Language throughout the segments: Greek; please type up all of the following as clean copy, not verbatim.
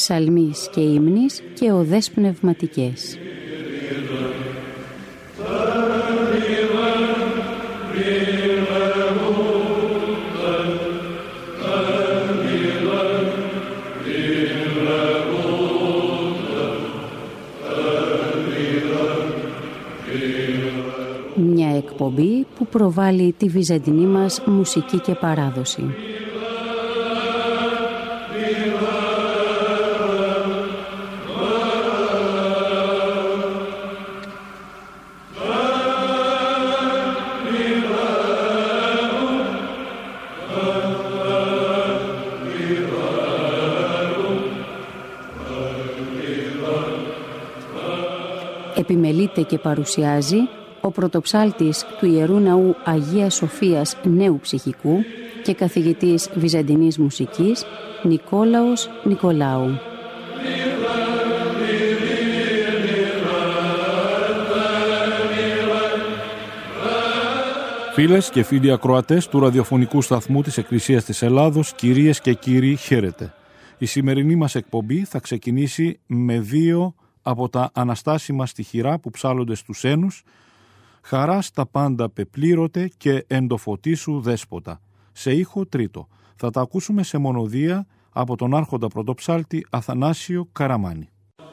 ψαλμής και ύμνης και οδές πνευματικές. Μια εκπομπή που προβάλλει τη βυζαντινή μας μουσική και παράδοση. Επιμελείται και παρουσιάζει ο πρωτοψάλτης του Ιερού Ναού Αγίας Σοφίας Νέου Ψυχικού και καθηγητής βυζαντινής μουσικής Νικόλαος Νικολάου. Φίλες και φίλοι ακροατές του ραδιοφωνικού σταθμού της Εκκλησίας της Ελλάδος, κυρίες και κύριοι, χαίρετε. Η σημερινή μας εκπομπή θα ξεκινήσει με δύο από τα αναστάσιμα στιχηρά που ψάλλονται στους Ένους, «Χαρά στα πάντα πεπλήρωτε» και «Εντοφωτίσου δέσποτα», σε ήχο τρίτο. Θα τα ακούσουμε σε μονοδία από τον άρχοντα πρωτοψάλτη Αθανάσιο Καραμάνη.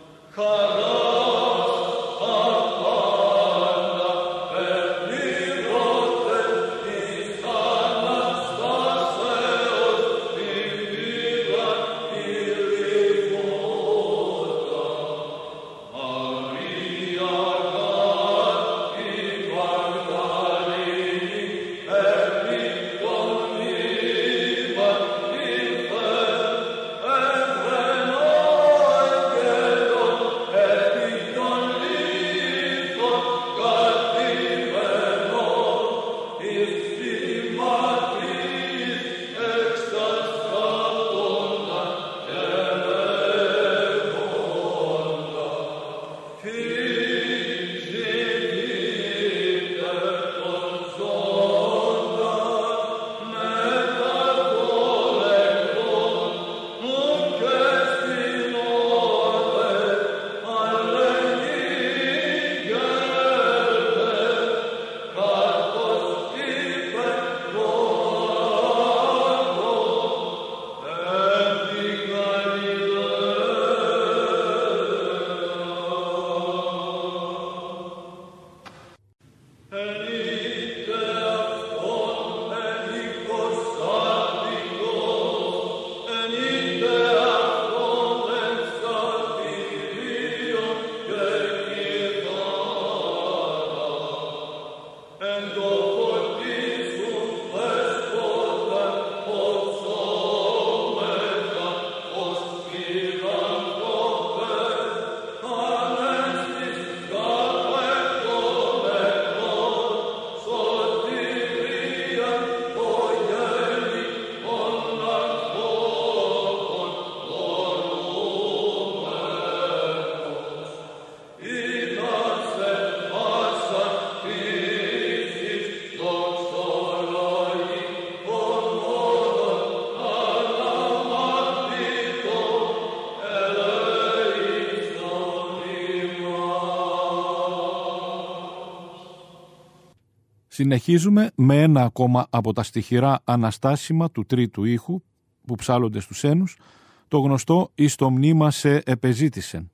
Συνεχίζουμε με ένα ακόμα από τα στιχηρά αναστάσιμα του τρίτου ήχου που ψάλλονται στους Ένους, το γνωστό «Εις το μνήμα σε επεζήτησεν».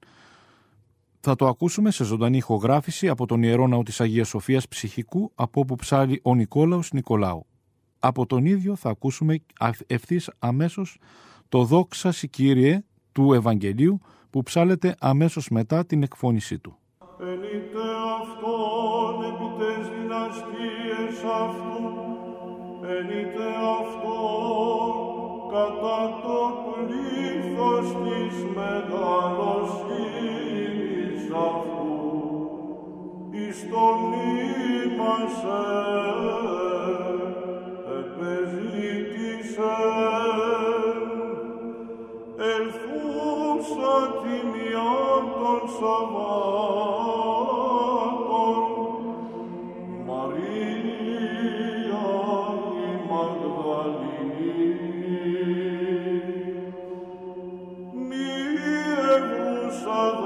Θα το ακούσουμε σε ζωντανή ηχογράφηση από τον Ιερό Ναό της Αγίας Σοφίας Ψυχικού, από όπου ψάλλει ο Νικόλαος Νικολάου. Από τον ίδιο θα ακούσουμε ευθύς αμέσως το «Δόξα σοι Κύριε» του Ευαγγελίου που ψάλλεται αμέσως μετά την εκφώνησή του. Ενείτε αυτόν επί τες δυναστείες αυτού, ενείτε αυτόν κατά το πλήθος της μεγαλοσύνης αυτού, εις το μνήμα σε επεζήτησεν, ελθούσα τιμιάν των Σαββάτων, Μαρία η Μαγδαληνή, μη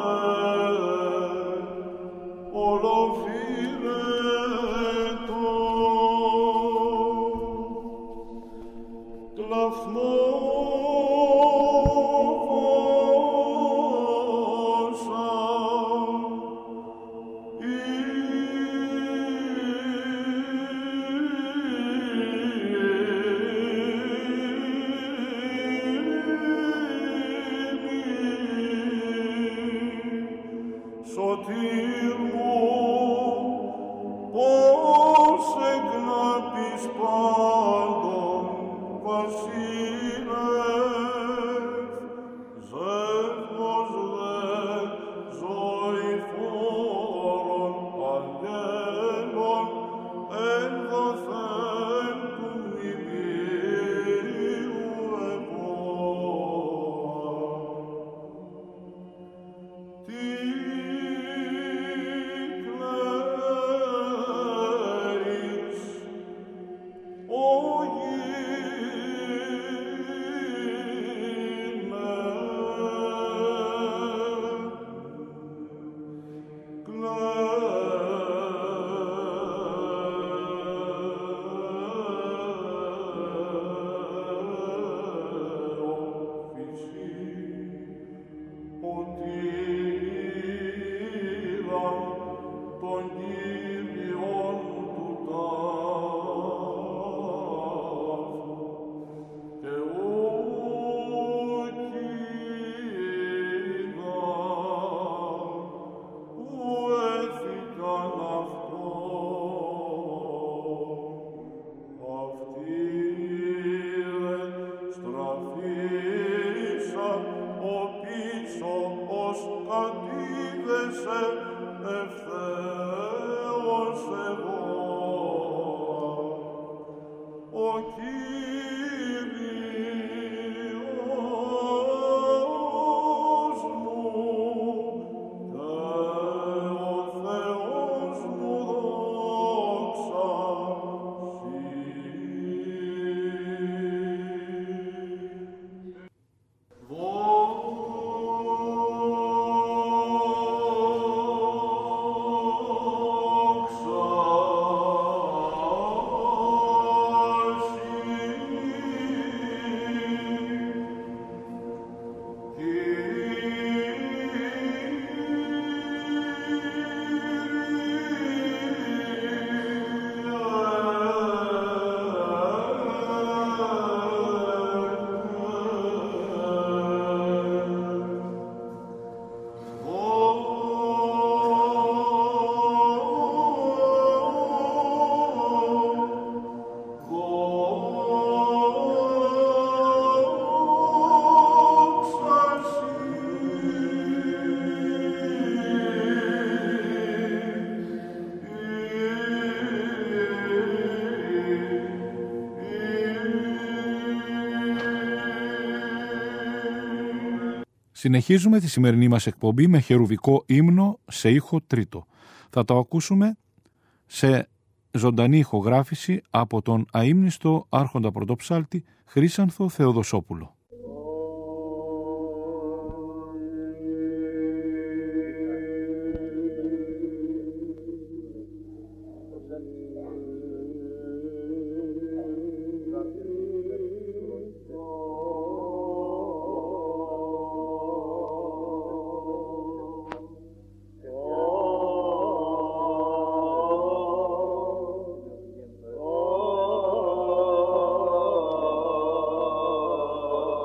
Συνεχίζουμε τη σημερινή μας εκπομπή με χερουβικό ύμνο σε ήχο τρίτο. Θα το ακούσουμε σε ζωντανή ηχογράφηση από τον αείμνηστο άρχοντα πρωτοψάλτη Χρύσανθο Θεοδοσόπουλο. Oh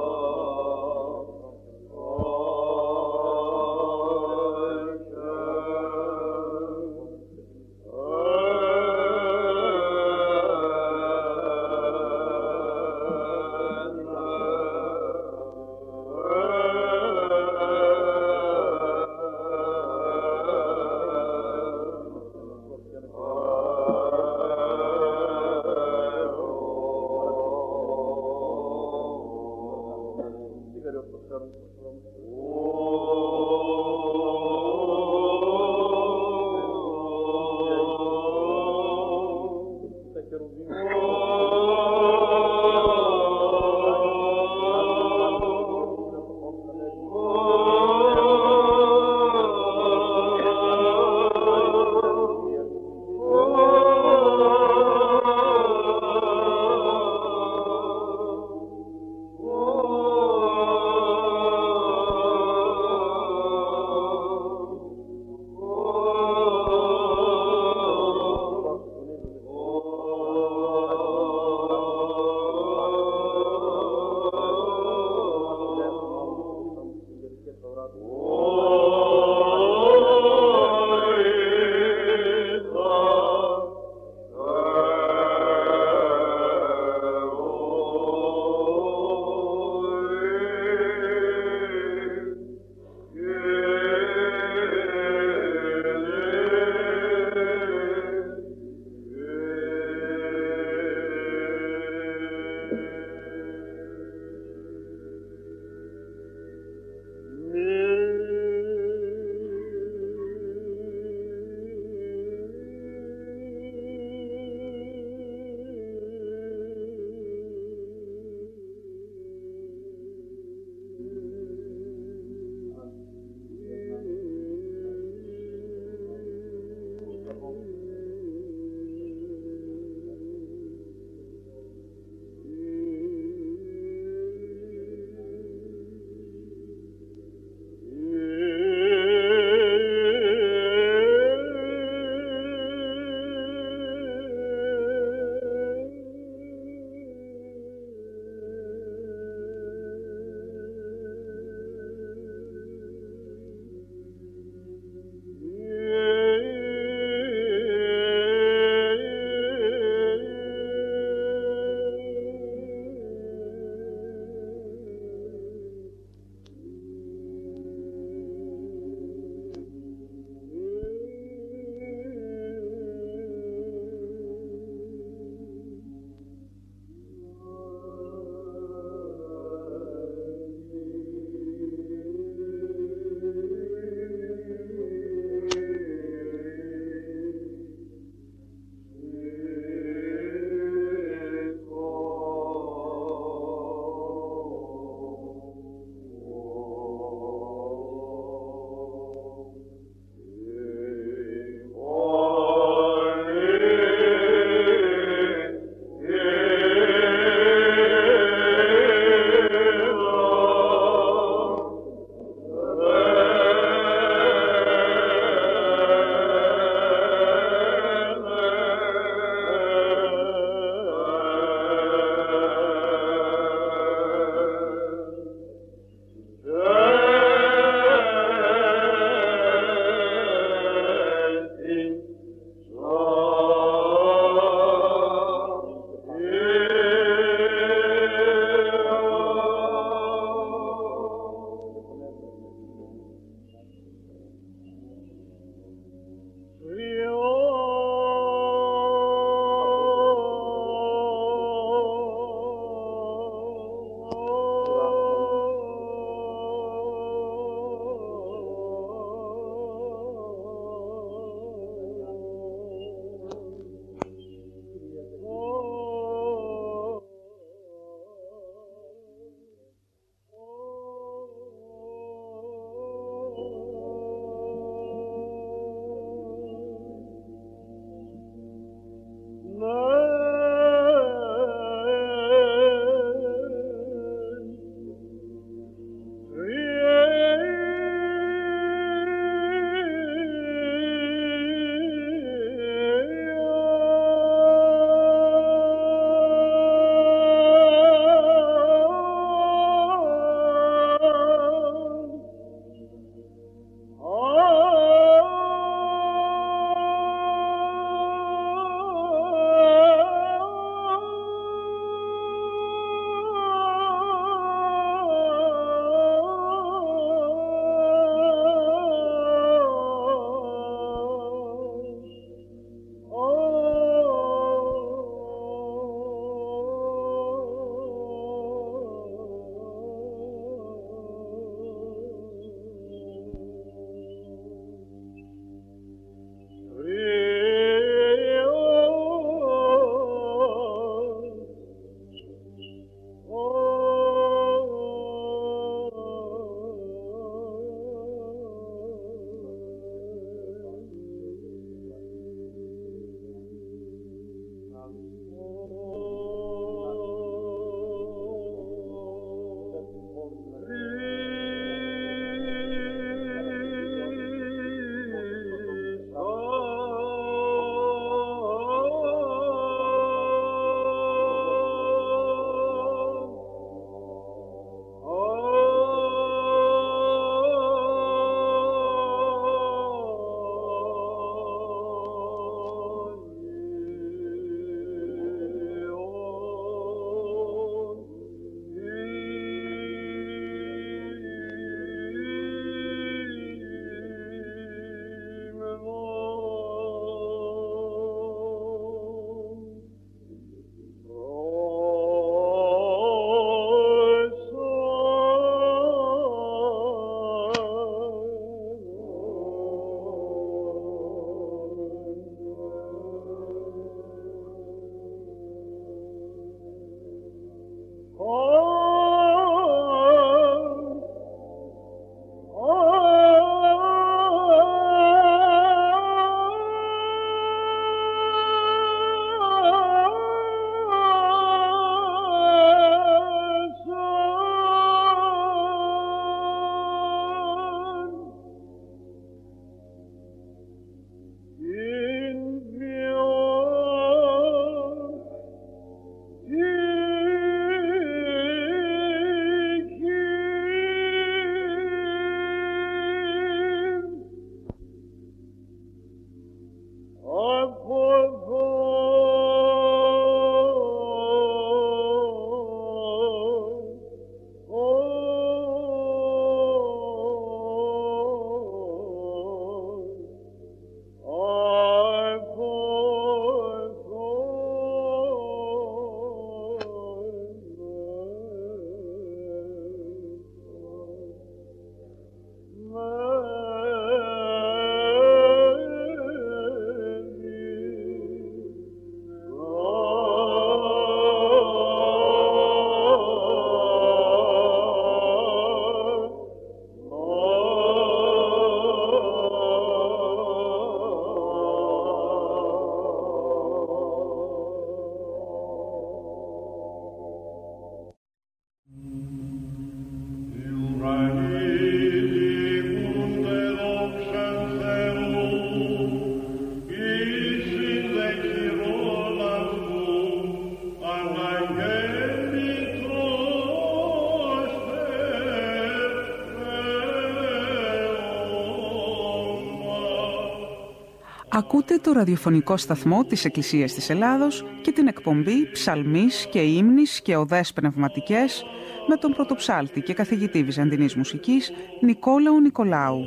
Ακούτε το ραδιοφωνικό σταθμό της Εκκλησίας της Ελλάδος και την εκπομπή «Ψαλμής και ύμνης και οδές πνευματικές» με τον πρωτοψάλτη και καθηγητή βυζαντινής μουσικής Νικόλαο Νικολάου.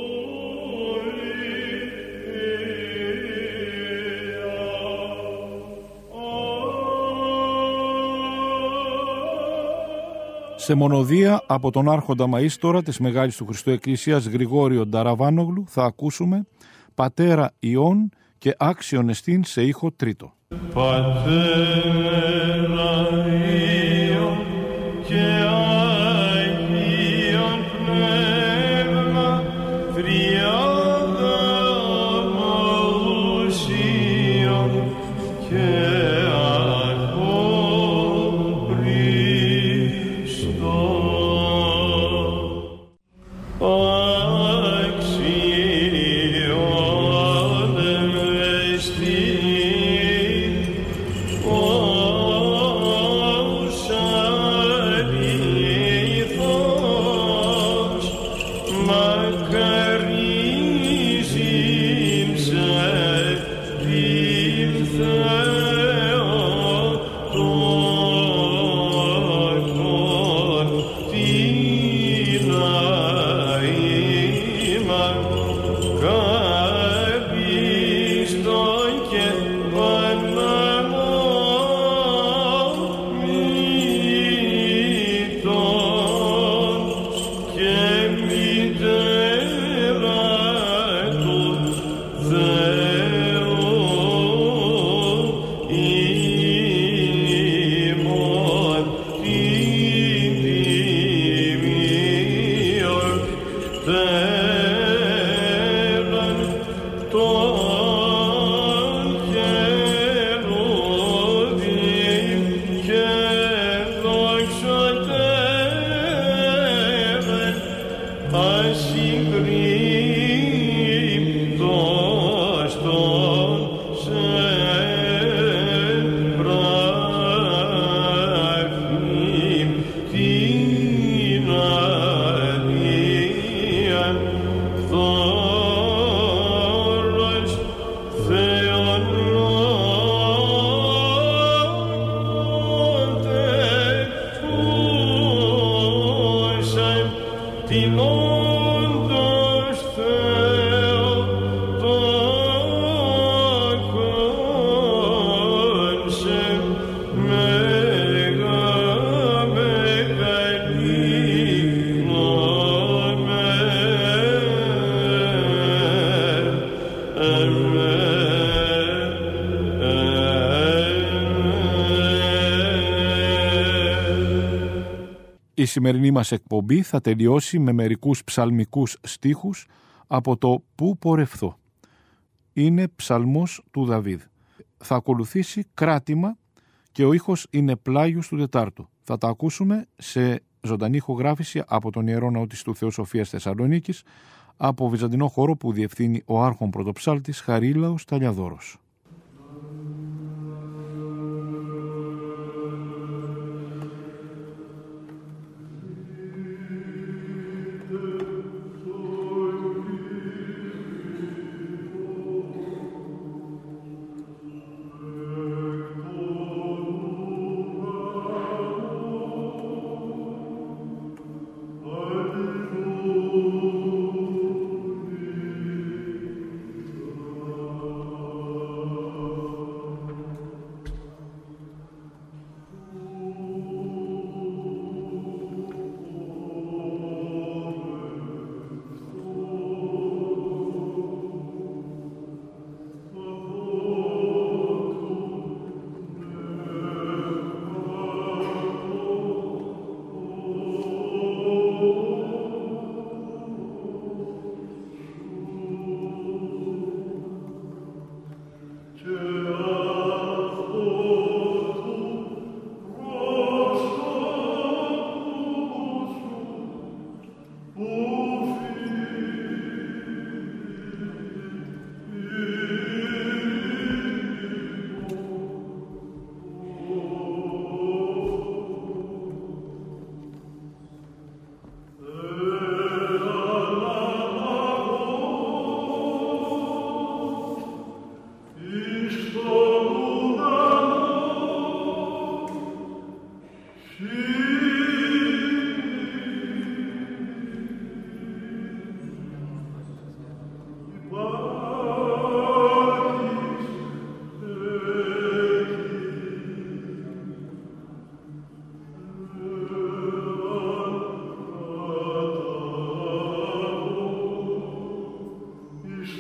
Σε μονοδία από τον άρχοντα μαΐστορα της Μεγάλης του Χριστού Εκκλησίας Γρηγόριο Νταραβάνογλου θα ακούσουμε «Πατέρα Υιών και άξιον εστίν» σε ήχο τρίτο. Πατέρα Υιών και Αγίον Πνεύμα, τριάδα ομοουσίων και Η σημερινή μας εκπομπή θα τελειώσει με μερικούς ψαλμικούς στίχους από το «Πού πορευθώ». Είναι ψαλμός του Δαβίδ. Θα ακολουθήσει κράτημα και ο ήχος είναι Πλάγιους του Τετάρτου. Θα τα ακούσουμε σε ζωντανή ηχογράφηση από τον Ιερό Ναό της του Θεού Σοφίας Θεσσαλονίκης, από βυζαντινό χώρο που διευθύνει ο άρχον πρωτοψάλτης Χαρίλαος Ταλιαδόρος.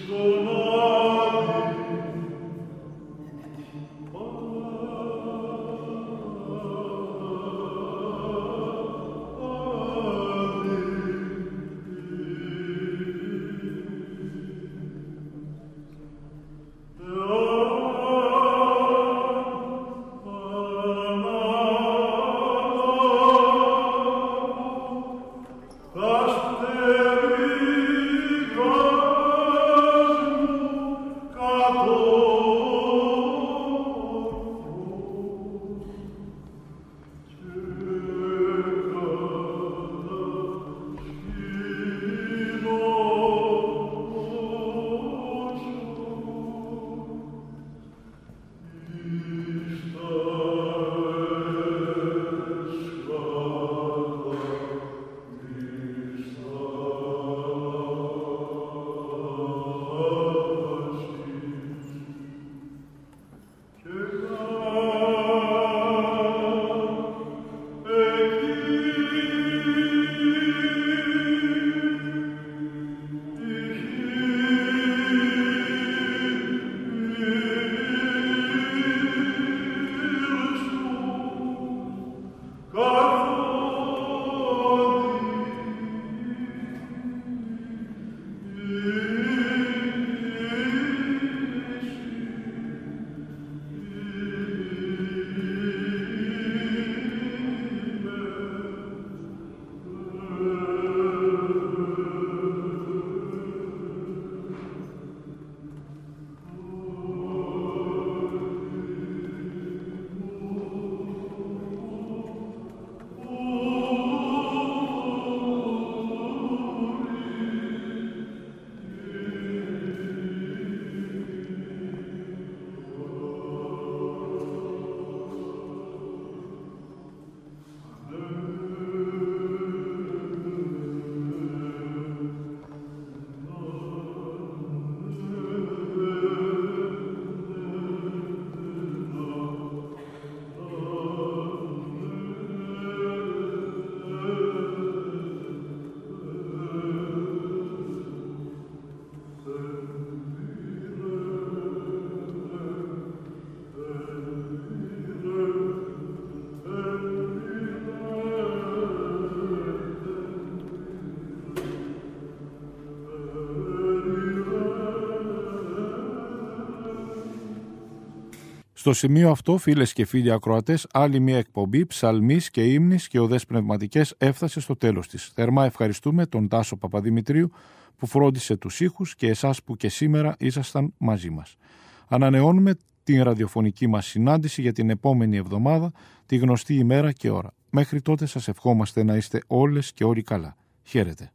Στο σημείο αυτό, φίλες και φίλοι ακροατές, άλλη μια εκπομπή ψαλμής και ύμνης και οδές πνευματικές έφτασε στο τέλος της. Θερμά ευχαριστούμε τον Τάσο Παπαδημητρίου που φρόντισε τους ήχους και εσάς που και σήμερα ήσασταν μαζί μας. Ανανεώνουμε την ραδιοφωνική μας συνάντηση για την επόμενη εβδομάδα, τη γνωστή ημέρα και ώρα. Μέχρι τότε σας ευχόμαστε να είστε όλες και όλοι καλά. Χαίρετε.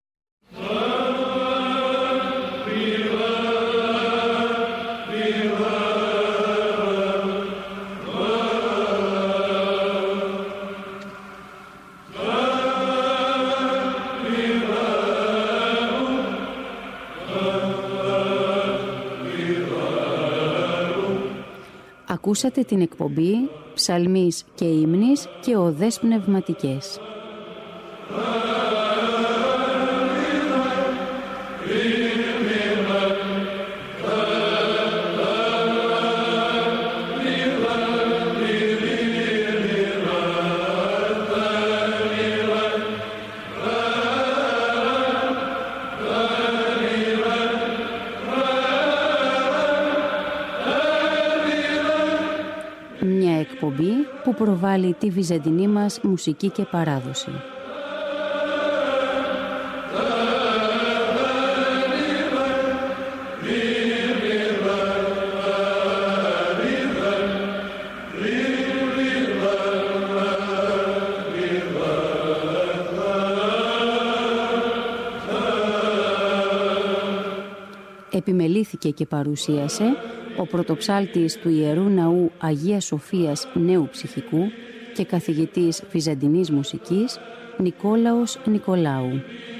Ακούσατε την εκπομπή «Ψαλμής και ύμνης και οδές πνευματικές». Εκπομπή που προβάλλει τη βυζαντινή μας μουσική και παράδοση. Επιμελήθηκε και παρουσίασε ο πρωτοψάλτης του Ιερού Ναού Αγίας Σοφίας Νέου Ψυχικού και καθηγητής βυζαντινής μουσικής Νικόλαος Νικολάου.